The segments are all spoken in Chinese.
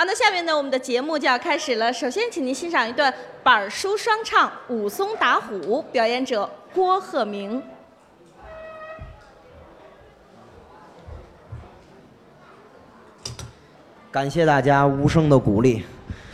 好，那下面呢，我们的节目就要开始了。首先，请您欣赏一段板书双唱《武松打虎》，表演者郭鹤鸣。 感谢大家无声的鼓励。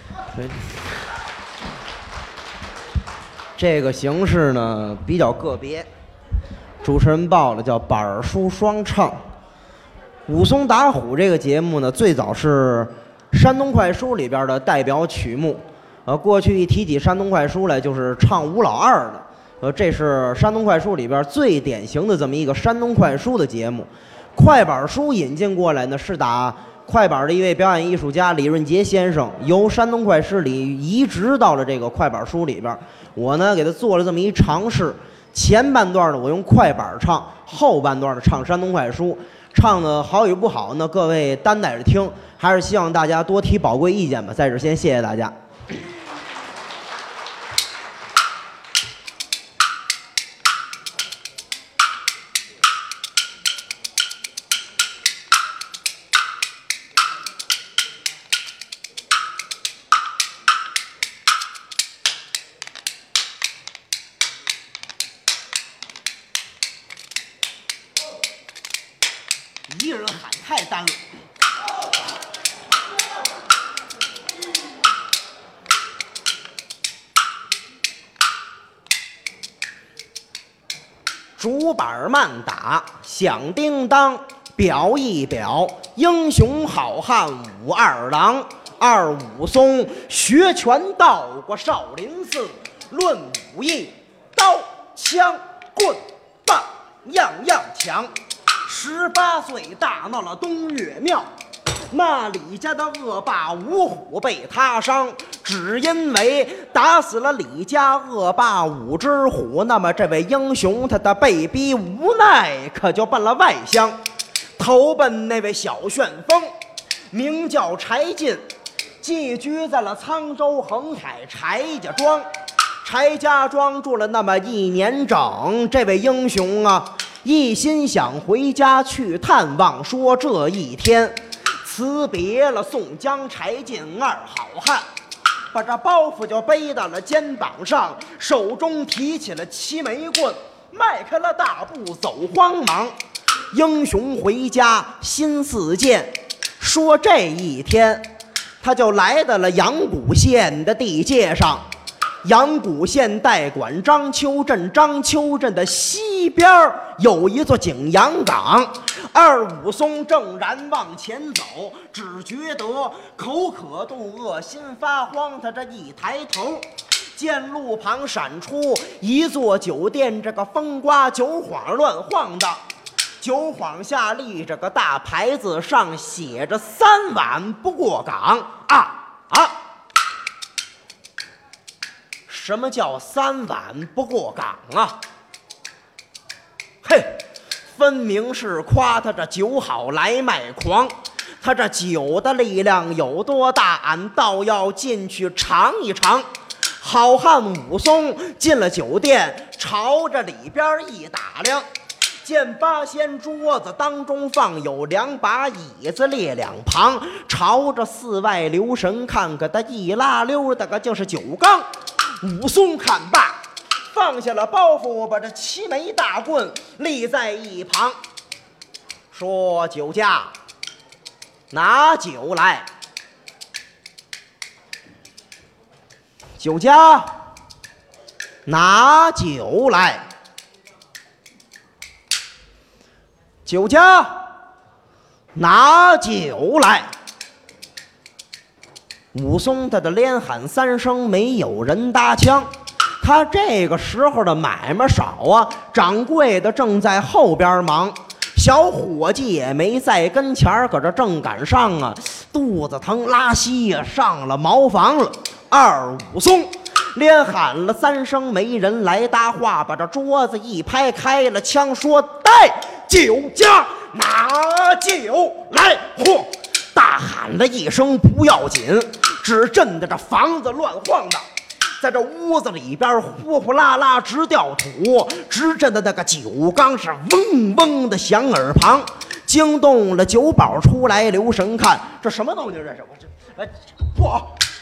这个形式呢比较个别，主持人报了叫板书双唱。武松打虎这个节目呢，最早是山东快书里边的代表曲目。过去一提起山东快书来，就是唱吴老二的。这是山东快书里边最典型的这么一个山东快书的节目。快板书引进过来呢，是打快板的一位表演艺术家李润杰先生，由山东快书里移植到了这个快板书里边。我呢给他做了这么一尝试，前半段呢我用快板唱，后半段呢唱山东快书。唱的好与不好呢，各位担待着听，还是希望大家多提宝贵意见吧。在这先谢谢大家。一人喊太单了。竹板慢打响叮当，表一表英雄好汉武二郎。二武松学拳道过少林寺，论武艺刀枪棍棒样样强。18岁大闹了东岳庙，那李家的恶霸五虎被他伤，只因为打死了李家恶霸五只虎。那么这位英雄他的被逼无奈，可就奔了外乡，投奔那位小旋风，名叫柴进，寄居在了沧州横海柴家庄。柴家庄住了那么1年整，这位英雄啊一心想回家去探望，说这一天辞别了宋江、柴进二好汉，把这包袱就背到了肩膀上，手中提起了7枚棍，迈开了大步走慌忙。英雄回家心似箭，说这一天他就来到了阳谷县的地界上。阳谷县代管章丘镇，章丘镇的西边有一座景阳岗。二武松正然往前走，只觉得口渴肚饿，心发慌。他这一抬头，见路旁闪出一座酒店，这个风刮酒晃乱晃的，酒晃下立着个大牌子，上写着3碗不过岗什么叫3碗不过岗啊？嘿，分明是夸他这酒好来卖狂。他这酒的力量有多大，俺倒要进去尝一尝。好汉武松进了酒店，朝着里边一打量，见八仙桌子当中放有2把椅子列两旁，朝着寺外留神看，可他一拉溜的个就是酒缸。武松看罢，放下了包袱，把这7枚大棍立在一旁，说：“酒家，拿酒来！酒家，拿酒来！酒家，拿酒来！”武松他的连喊3声，没有人搭腔。他这个时候的买卖少啊，掌柜的正在后边忙，小伙计也没在跟前，可这正赶上啊，肚子疼拉稀呀，上了茅房了。二武松连喊了3声，没人来搭话，把这桌子一拍，开了枪，说：“带酒家，拿酒来！”嚯！大喊了一声不要紧，只震得这房子乱晃的，在这屋子里边呼呼啦啦直掉土，直震的那个酒缸是嗡嗡的响耳旁，惊动了酒保出来留神看，这什么动静？这是嚯！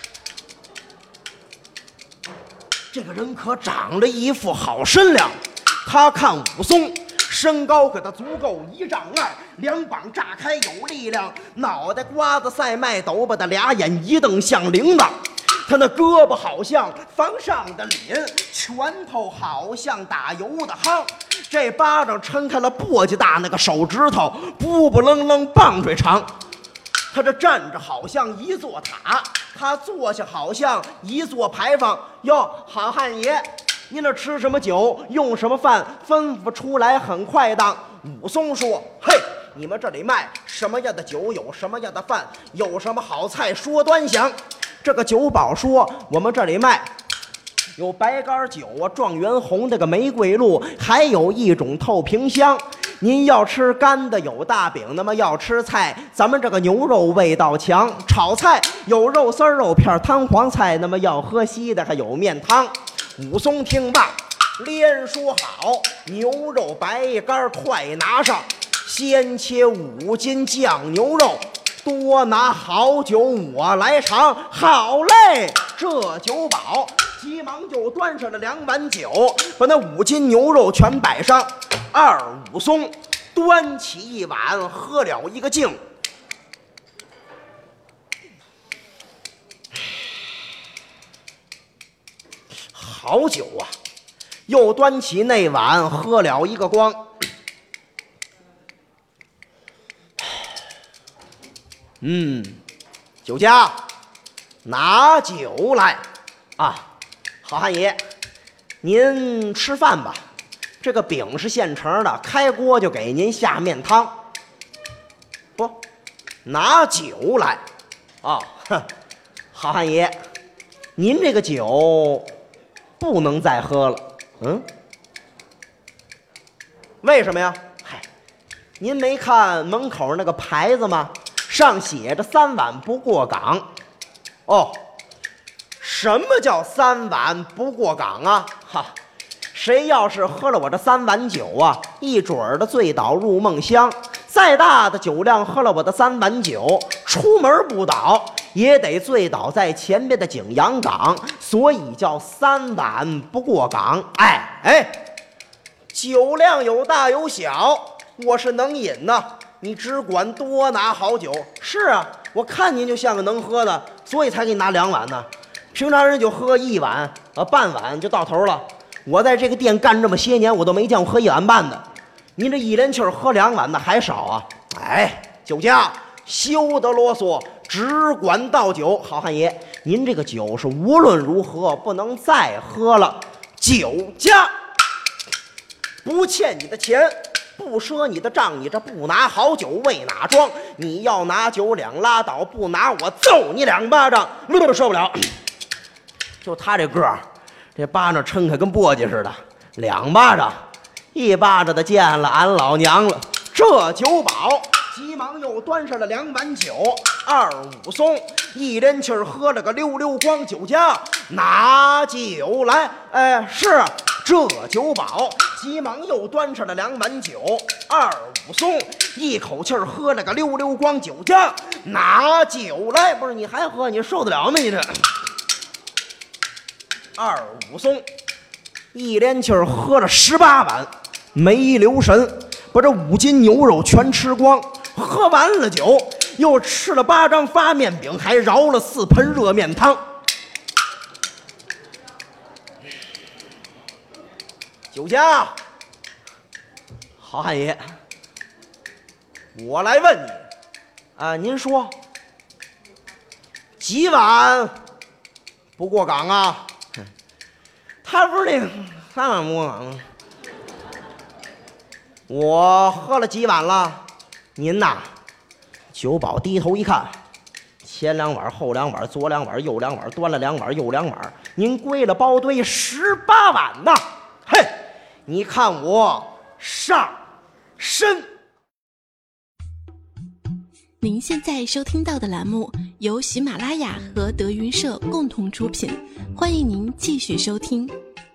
这个人可长着一副好身量。他看武松身高可他足够1丈2，两膀炸开有力量，脑袋瓜子赛麦斗把的俩眼一瞪像铃铛。他那胳膊好像房上的凛，拳头好像打油的夯，这巴掌抻开了簸箕大，那个手指头不不愣愣棒槌长。他这站着好像一座塔，他坐下好像一座牌坊。哟，好汉爷，您这吃什么酒，用什么饭，吩咐出来很快当。武松说：嘿，你们这里卖什么样的酒，有什么样的饭，有什么好菜，说端详。这个酒保说：我们这里卖有白干酒啊，状元红这个玫瑰露，还有一种透瓶香。您要吃干的有大饼，那么要吃菜，咱们这个牛肉味道强。炒菜有肉丝肉片摊黄菜，那么要喝稀的还有面汤。武松听罢连说好，牛肉白干快拿上，先切5斤酱牛肉，多拿好酒我来尝。好嘞，这酒保急忙就端上了2碗酒，把那5斤牛肉全摆上。二武松端起一碗喝了一个净。好酒啊！又端起那碗喝了一个光。酒家拿酒来啊！好汉爷，您吃饭吧。这个饼是现成的，开锅就给您下面汤。不，拿酒来啊！好汉爷，您这个酒不能再喝了。为什么呀？嗨，您没看门口那个牌子吗？上写着3碗不过岗。哦，什么叫3碗不过岗啊？哈，谁要是喝了我这3碗酒啊，一准儿的醉倒入梦乡。再大的酒量喝了我的3碗酒，出门不倒也得醉倒在前边的景阳岗，所以叫3碗不过岗。酒量有大有小，我是能饮呐，你只管多拿好酒。是啊，我看您就像个能喝的，所以才给你拿2碗呢。平常人就喝1碗半碗就到头了。我在这个店干这么些年，我都没见过喝1碗半的。您这一连气儿喝2碗的还少啊？酒家休得啰嗦，只管倒酒。好汉爷，您这个酒是无论如何不能再喝了。酒家不欠你的钱，不赊你的账，你这不拿好酒为哪桩？你要拿酒两拉倒，不拿我揍你2巴掌。受不了！就他这个儿，这巴掌抻开跟簸箕似的，2巴掌，1巴掌的见了俺老娘了。这酒保急忙又端上了2碗酒。二武松一连气儿喝了个溜溜光。酒家拿酒来。是这酒保急忙又端上了2碗酒。二武松一口气儿喝了个溜溜光。酒家拿酒来。不是你还喝，你受得了吗你这？二武松一连气儿喝了18碗，没留神把这5斤牛肉全吃光。喝完了酒，又吃了8张发面饼，还饶了4盆热面汤。酒家，好汉爷，我来问你您说几碗不过岗啊？他不是那个3碗不过岗吗？我喝了几碗了？您呐，酒保低头一看，前2碗后2碗，左2碗右2碗，端了2碗右2碗，您归了包堆18碗呐！嘿，你看我上身。 您现在收听到的栏目由喜马拉雅和德云社共同出品，欢迎您继续收听。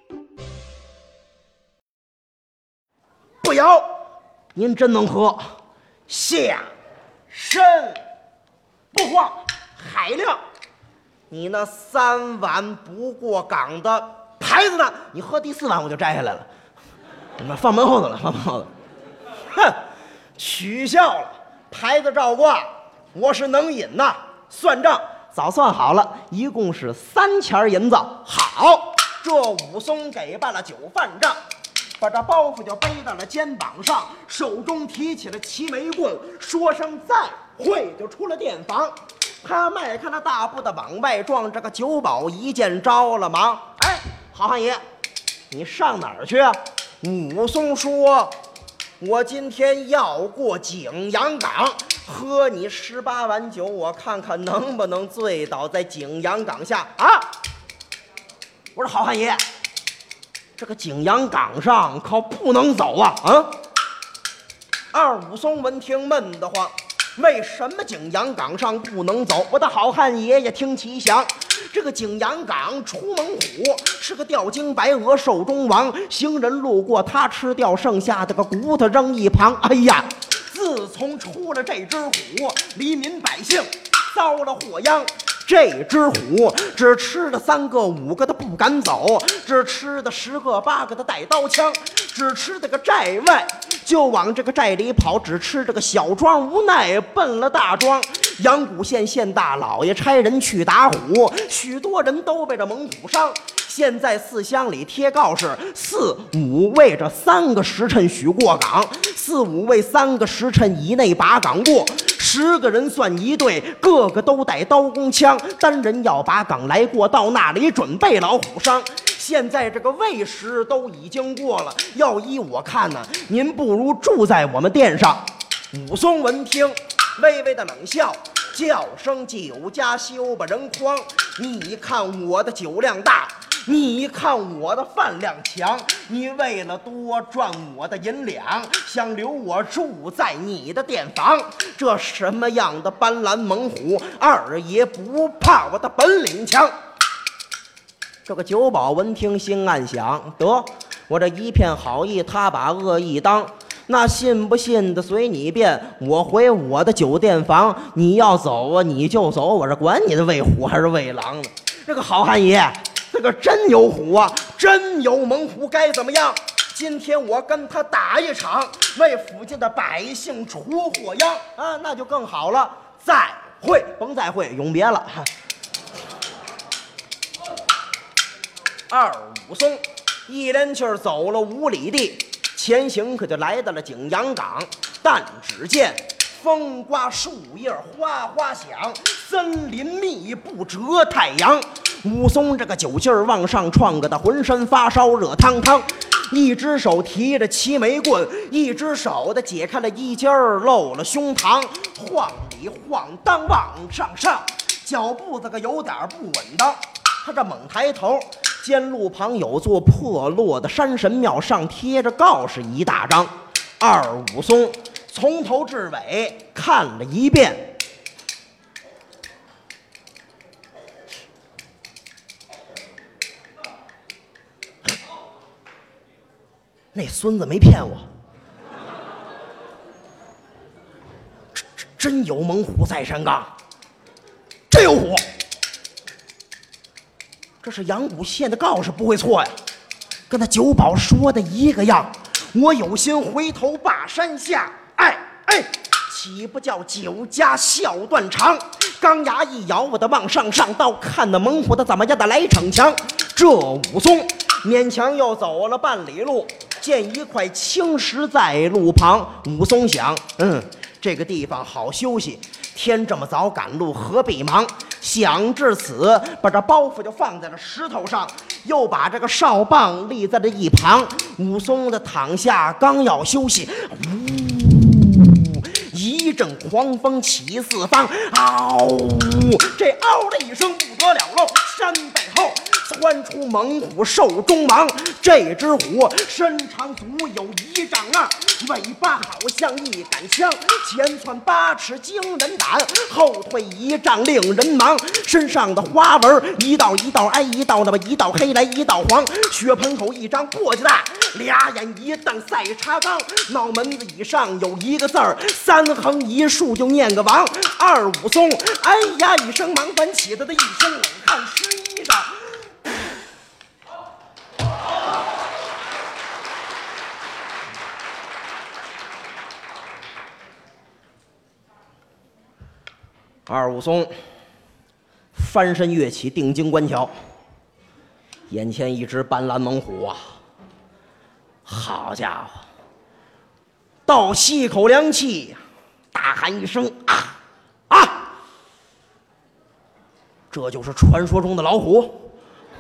不摇，您真能喝。下身不晃， 海亮，你那3碗不过岗的牌子呢？你喝第4碗我就摘下来了，放门后头了，放门后头。哼，取笑了，牌子照挂，我是能饮呐。算账早算好了，一共是3钱银子。好，这武松给办了酒饭账，把这包袱就背到了肩膀上，手中提起了齐眉棍，说声再会就出了店房。他迈开那大步的往外撞，这个酒保一见着了忙。哎，好汉爷，你上哪儿去啊？武松说，我今天要过景阳岗，喝你18碗酒，我看看能不能醉倒在景阳岗下啊！我说好汉爷，这个景阳岗上可不能走啊！二武松闻听闷得慌，为什么景阳岗上不能走？我的好汉爷也听其详。这个景阳岗出猛虎是个吊睛白额兽中王，行人路过他吃掉剩下的个骨头扔一旁。哎呀，自从出了这只虎，黎民百姓遭了祸殃。这只虎只吃了3个5个的不敢走，只吃的10个8个的带刀枪，只吃这个寨外就往这个寨里跑，只吃这个小庄无奈奔了大庄。阳谷县县大老爷差人去打虎，许多人都被这猛虎伤。现在4乡里贴告示，4、5为这3个时辰许过岗，4、5为3个时辰以内把岗过。10个人算一队，个个都带刀弓枪，单人要把岗来过，到那里准备老虎伤。现在这个未时都已经过了，要依我看呢，您不如住在我们店上。武松闻听，微微的冷笑，叫声酒家休把人慌。你看我的酒量大，你看我的饭量强，你为了多赚我的银两，想留我住在你的店房，这什么样的斑斓猛虎，二爷不怕我的本领强？这个酒保闻听心暗想，得，我这一片好意，他把恶意当，那信不信的随你便，我回我的酒店房，你要走啊你就走，我这管你的喂虎还是喂狼呢？这个好汉爷，这个真有虎啊，真有猛虎，该怎么样？今天我跟他打一场，为附近的百姓除祸殃啊，那就更好了。再会，甭再会，永别了。二武松一连气儿走了5里地，前行可就来到了景阳岗。但只见风刮树叶哗哗响，森林密布遮太阳。武松这个酒劲儿往上撞，个的浑身发烧热烫烫，一只手提着齐眉棍，一只手的解开了衣襟儿露了胸膛，晃里晃荡往上上，脚步子个有点不稳当。他这猛抬头，见路旁有座破落的山神庙，上贴着告示一大张。二武松从头至尾看了一遍，那孙子没骗我，真有猛虎在山岗，真有虎。这是阳谷县的告示，不会错呀，跟那酒保说的一个样。我有心回头把山下，哎，岂不叫酒家笑断肠？钢牙一咬，我的往上上，倒看那猛虎的怎么样的来逞强。这武松勉强又走了半里路，见一块青石在路旁。武松想，这个地方好休息，天这么早赶路，何必忙？想至此，把这包袱就放在了石头上，又把这个哨棒立在了一旁。武松的躺下，刚要休息，一阵狂风起四方，嗷！这嗷的一声不得了喽！山背后嗖传出猛虎手中芒。这只虎身长足有1丈2，尾巴好像一杆枪，前窜8尺惊人胆，后退1丈令人忙。身上的花纹一道一道挨一道，那么一道黑来一道黄，血盆口1张簸箕大，2眼一瞪赛茶缸，脑门子以上有1个字儿，3横1竖就念个王。二武松哎呀一声忙翻起他的一身冷汗湿衣裳。二武松翻身跃起定睛观瞧，眼前一只斑斓猛虎啊！好家伙，倒吸一口凉气，大喊一声啊啊！这就是传说中的老虎。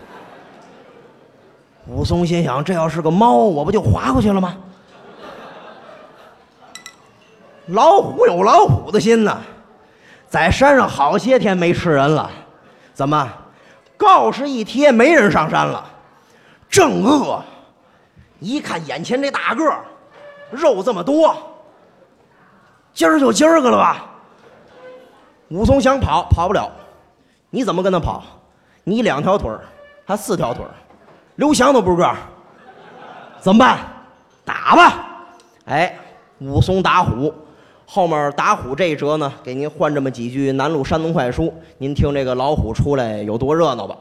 武松心想，这要是个猫，我不就划过去了吗？老虎有老虎的心呐，在山上好些天没吃人了，怎么告示一贴，没人上山了，正饿。一看眼前这大个儿，肉这么多，今儿就今儿个了吧。武松想跑，跑不了。你怎么跟他跑？你2条腿儿，他4条腿儿，刘翔都不是个儿，怎么办？打吧！哎，武松打虎。后面打虎这一折呢，给您换这么几句南路山东快书，您听这个老虎出来有多热闹吧。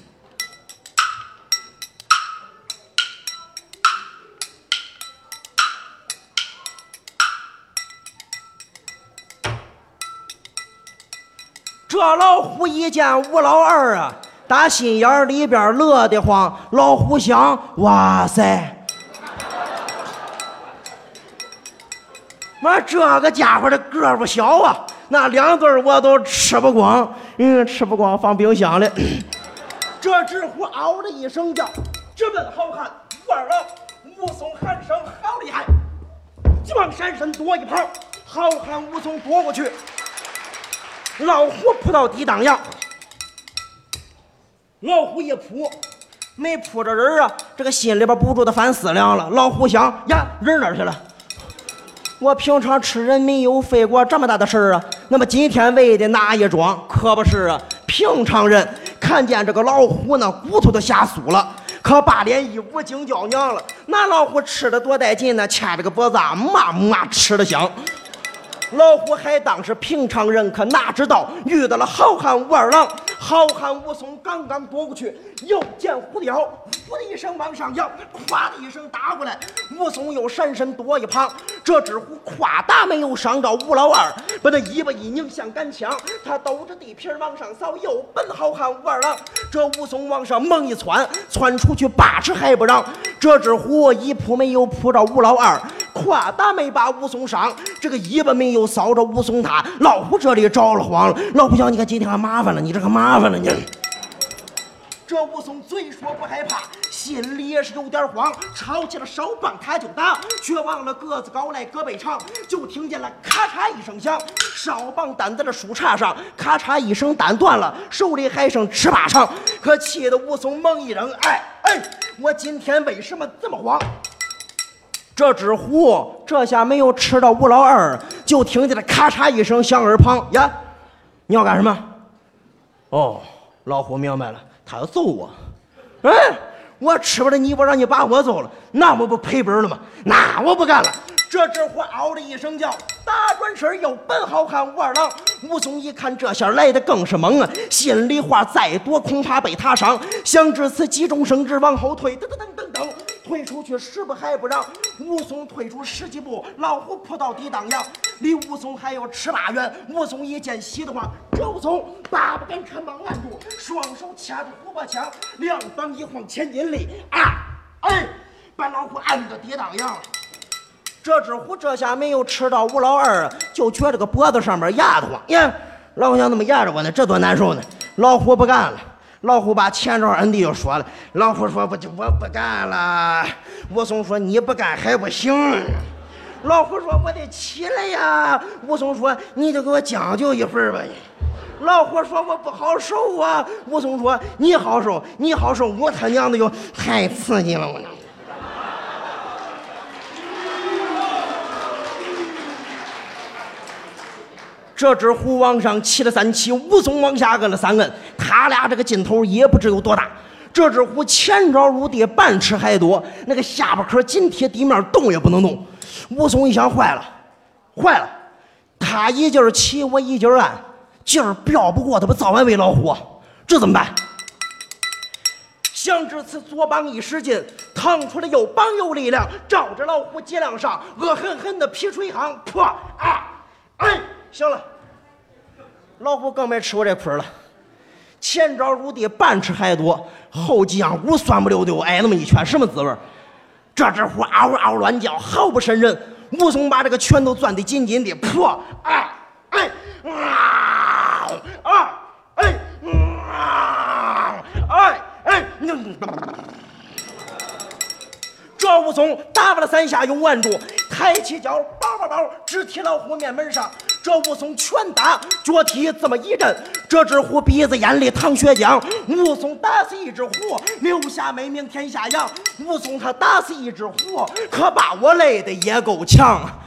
这老虎一见吴老二啊，打心眼里边乐得慌。老虎想，哇塞，妈这个家伙的个儿不小啊，那2顿我都吃不光，吃不光放冰箱里。这只虎嗷的一声叫，直奔好汉吴二郎。武松喊声好厉害，急忙闪身躲一旁。好汉武松躲过去，老虎扑到地当阳，老虎一扑，没扑着人啊，这个心里边不住的犯思量了。老虎想呀，人哪儿去了？我平常吃人没有费过这么大的事儿啊，那么今天为的那一桩可不是啊。平常人看见这个老虎呢，骨头都吓酥了，可把脸一捂惊叫娘了。那老虎吃的多带劲呢，掐着个脖子啊，嘛吃的香。老虎还当是平常人，可哪知道遇到了好汉武二郎。好汉武松刚刚躲过去，又见虎的腰，呼的一声往上扬，咵的一声打过来。武松又闪身躲一旁，这只虎夸大没有伤着吴老二，把那尾巴一拧像杆枪，他抖着地皮往上扫，又奔好汉武二郎。这武松往上猛一窜，窜出去8尺还不让。这只虎一扑没有扑着吴老二，夸大没把武松伤，这个尾巴没有扫着武松他。老虎这里着了慌了，老虎想，你看今天还麻烦了，你这可麻烦了你。这武松嘴说不害怕，心里也是有点慌，抄起了手棒他就打，却忘了个子高来胳膊长，就听见了咔嚓一声响，哨棒担在了树杈上，咔嚓一声担断了，手里还剩尺把长。可气得武松猛一扔，哎，我今天为什么这么慌？这只虎这下没有吃到吴老二，就听见了咔嚓一声响耳旁呀，你要干什么？哦，老虎明白了，他要揍我。哎，我吃不了你，我让你把我揍了，那我不赔本了吗？那我不干了。这只虎嗷的一声叫，打转身又奔好汉武二郎。武松一看这下来的更是猛啊，心里话再多恐怕被他伤，想至此急中生智往后退，噔噔噔噔噔，退出去10步还不让。武松退出10几步，老虎扑到地当阳，离武松还有尺把远。武松一见喜的话，这武松把不敢看忙按住，双手掐住虎把枪，两膀一晃前进力把老虎按到地当阳了。这只虎这下没有吃到吴老二，就觉得个脖子上面压得慌呀，老虎想怎么压着我呢？这多难受呢！老虎不干了，老虎把前爪摁地就说了，老虎说我不干了。武松说你不干还不行。老虎说我得起来呀。武松说你就给我将就一会儿吧。 老虎说我不好受啊。武松说你好受，你好受，我他娘的哟，太刺激了我。这只虎往上骑了3骑，武松往下摁了3摁，他俩这个劲头也不知有多大。这只虎前爪如地，半尺还多，那个下巴壳紧贴地面，动也不能动。武松一想，坏了，他一劲儿骑，我一劲儿按，劲儿飙不过他，不早晚喂老虎，这怎么办？想至此，左膀一使劲，腾出了右膀有力量，照着老虎脊梁上恶狠狠的劈出一行，破！行了，老虎更没吃我这亏了。前爪入地，半尺还多，后脊梁骨酸不溜丢，挨那么一拳，什么滋味？这只虎嗷嗷乱叫，毫不渗人。武松把这个拳头攥得紧紧的，破！这武松打了3下，又按住，抬起脚，包，直踢老虎面门上。这武松拳打脚踢，这么一阵，这只虎鼻子眼里淌血浆。武松打死一只虎，留下美名天下扬。武松他打死一只虎，可把我累得也够呛。